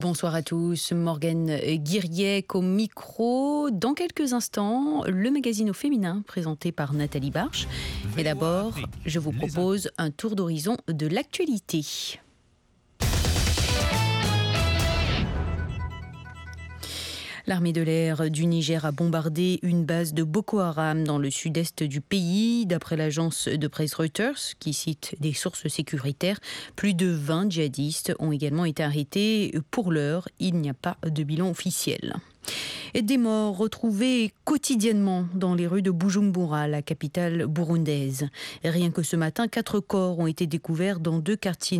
Bonsoir à tous, Morgane Guiriec au micro. Dans quelques instants, le magazine au féminin présenté par Nathalie Barche. Et d'abord, je vous propose un tour d'horizon de l'actualité. L'armée de l'air du Niger a bombardé une base de Boko Haram dans le sud-est du pays. D'après l'agence de presse Reuters, qui cite des sources sécuritaires, plus de 20 djihadistes ont également été arrêtés. Pour l'heure, il n'y a pas de bilan officiel. Et des morts retrouvés quotidiennement dans les rues de Bujumbura, la capitale burundaise. Rien que ce matin, 4 corps ont été découverts dans 2 quartiers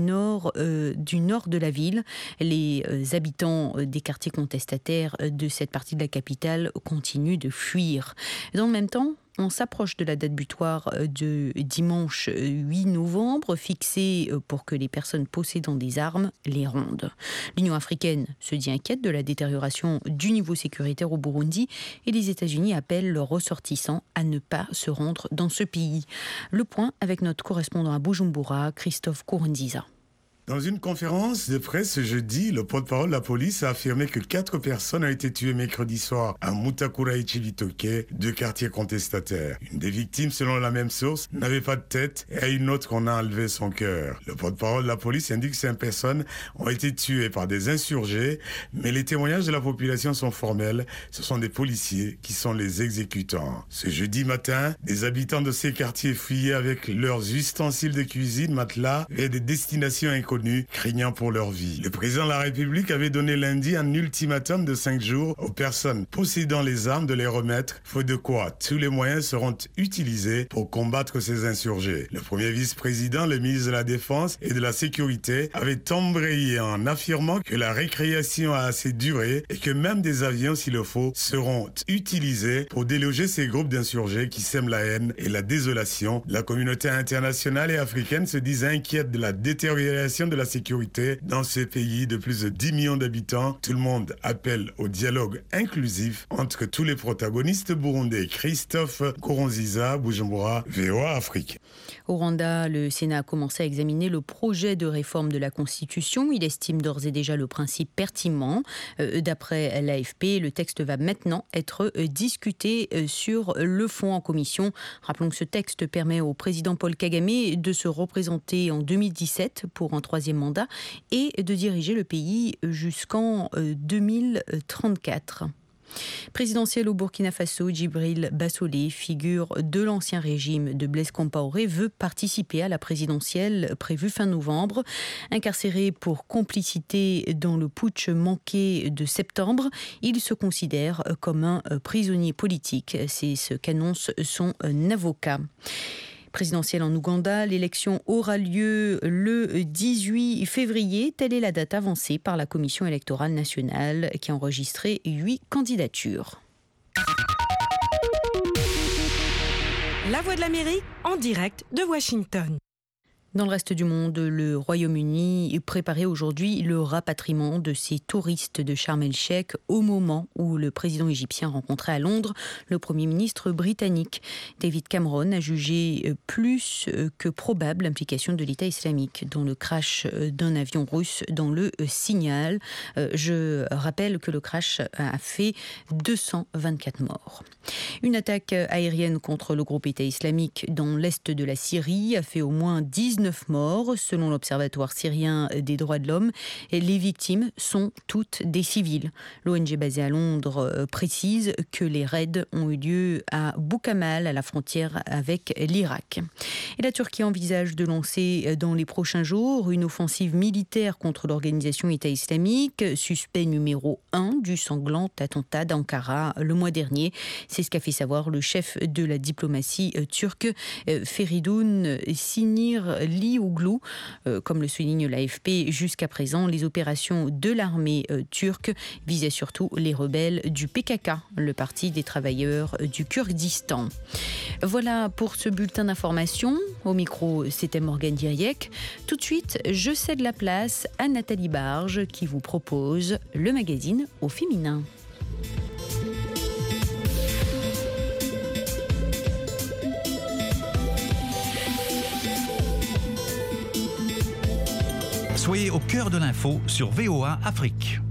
du nord de la ville. Les habitants des quartiers contestataires de cette partie de la capitale continuent de fuir. Dans le même temps, on s'approche de la date butoir de dimanche 8 novembre, fixée pour que les personnes possédant des armes les rendent. L'Union africaine se dit inquiète de la détérioration du niveau sécuritaire au Burundi et les États-Unis appellent leurs ressortissants à ne pas se rendre dans ce pays. Le point avec notre correspondant à Bujumbura, Christophe Kourounziza. Dans une conférence de presse ce jeudi, le porte-parole de la police a affirmé que 4 personnes ont été tuées mercredi soir à Mutakura et Chibitoke, 2 quartiers contestataires. Une des victimes, selon la même source, n'avait pas de tête et à une autre qu'on a enlevé son cœur. Le porte-parole de la police indique que 5 personnes ont été tuées par des insurgés, mais les témoignages de la population sont formels. Ce sont des policiers qui sont les exécutants. Ce jeudi matin, des habitants de ces quartiers fuyaient avec leurs ustensiles de cuisine, matelas et des destinations inconnues, craignant pour leur vie. Le président de la République avait donné lundi un ultimatum de 5 jours aux personnes possédant les armes de les remettre, faute de quoi tous les moyens seront utilisés pour combattre ces insurgés. Le premier vice-président, le ministre de la Défense et de la Sécurité avait embrayé en affirmant que la récréation a assez duré et que même des avions, s'il le faut, seront utilisés pour déloger ces groupes d'insurgés qui sèment la haine et la désolation. La communauté internationale et africaine se disent inquiète de la détérioration de la sécurité dans ce pays de plus de 10 millions d'habitants. Tout le monde appelle au dialogue inclusif entre tous les protagonistes burundais. Christophe Kourounziza, Bujumbura, VOA Afrique. Au Rwanda, le Sénat a commencé à examiner le projet de réforme de la Constitution. Il estime d'ores et déjà le principe pertinent. D'après l'AFP, le texte va maintenant être discuté sur le fond en commission. Rappelons que ce texte permet au président Paul Kagame de se représenter en 2017 pour un 3e mandat et de diriger le pays jusqu'en 2034. Présidentiel au Burkina Faso, Djibril Bassolé, figure de l'ancien régime de Blaise Compaoré, veut participer à la présidentielle prévue fin novembre. Incarcéré pour complicité dans le putsch manqué de septembre, il se considère comme un prisonnier politique. C'est ce qu'annonce son avocat. Présidentielle en Ouganda, l'élection aura lieu le 18 février. Telle est la date avancée par la Commission électorale nationale qui a enregistré 8 candidatures. La Voix de l'Amérique en direct de Washington. Dans le reste du monde, le Royaume-Uni préparait aujourd'hui le rapatriement de ses touristes de Sharm el-Sheikh au moment où le président égyptien rencontrait à Londres le Premier ministre britannique. David Cameron a jugé plus que probable l'implication de l'État islamique dans le crash d'un avion russe dans le Signal. Je rappelle que le crash a fait 224 morts. Une attaque aérienne contre le groupe État islamique dans l'est de la Syrie a fait au moins 19 morts, selon l'Observatoire syrien des droits de l'homme. Et les victimes sont toutes des civils. L'ONG basée à Londres précise que les raids ont eu lieu à Boukamal, à la frontière avec l'Irak. Et la Turquie envisage de lancer dans les prochains jours une offensive militaire contre l'organisation État islamique, suspect numéro 1 du sanglant attentat d'Ankara le mois dernier. C'est ce qu'a fait savoir le chef de la diplomatie turque, Feridun Sinirlioğlu. Comme le souligne l'AFP, jusqu'à présent, les opérations de l'armée turque visaient surtout les rebelles du PKK, le Parti des travailleurs du Kurdistan. Voilà pour ce bulletin d'information. Au micro, c'était Morgane Guiriec. Tout de suite, je cède la place à Nathalie Barche qui vous propose le magazine au féminin. Soyez au cœur de l'info sur VOA Afrique.